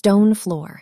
stone floor.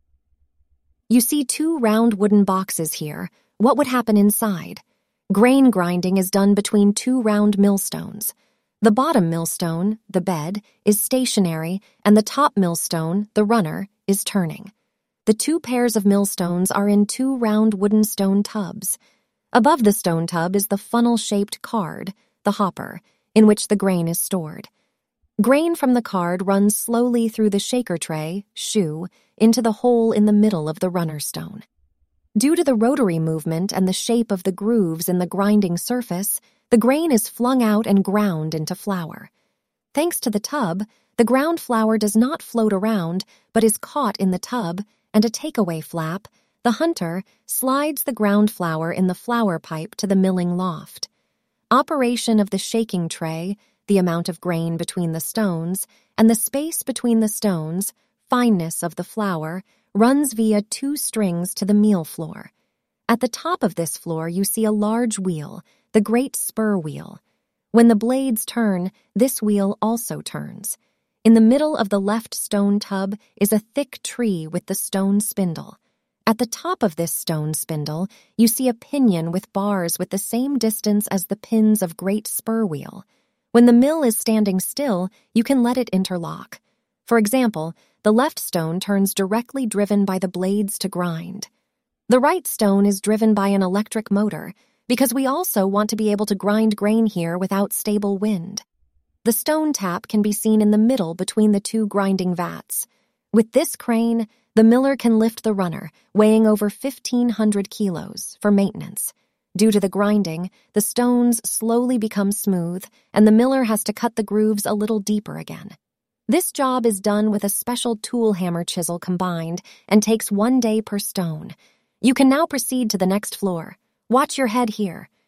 You see two round wooden boxes here. What would happen inside? Grain grinding is done between two round millstones. The bottom millstone, the bed, is stationary, and the top millstone, the runner, is turning. The two pairs of millstones are in two round wooden stone tubs. Above the stone tub is the funnel-shaped card, the hopper, in which the grain is stored. Grain from the card runs slowly through the shaker tray, shoe, into the hole in the middle of the runner stone. Due to the rotary movement and the shape of the grooves in the grinding surface, the grain is flung out and ground into flour. Thanks to the tub, the ground flour does not float around, but is caught in the tub, and a takeaway flap, the hunter, slides the ground flour in the flour pipe to the milling loft. Operation of the shaking tray, the amount of grain between the stones, and the space between the stones, fineness of the flour, runs via two strings to the meal floor. At the top of this floor you see a large wheel, the great spur wheel. When the blades turn, this wheel also turns. In the middle of the left stone tub is a thick tree with the stone spindle. At the top of this stone spindle, you see a pinion with bars with the same distance as the pins of great spur wheel. When the mill is standing still, you can let it interlock. For example, the left stone turns directly driven by the blades to grind. The right stone is driven by an electric motor, because we also want to be able to grind grain here without stable wind. The stone tap can be seen in the middle between the two grinding vats. With this crane, the miller can lift the runner, weighing over 1,500 kilos, for maintenance. Due to the grinding, the stones slowly become smooth, and the miller has to cut the grooves a little deeper again. This job is done with a special tool hammer chisel combined and takes 1 day per stone. You can now proceed to the next floor. Watch your head here.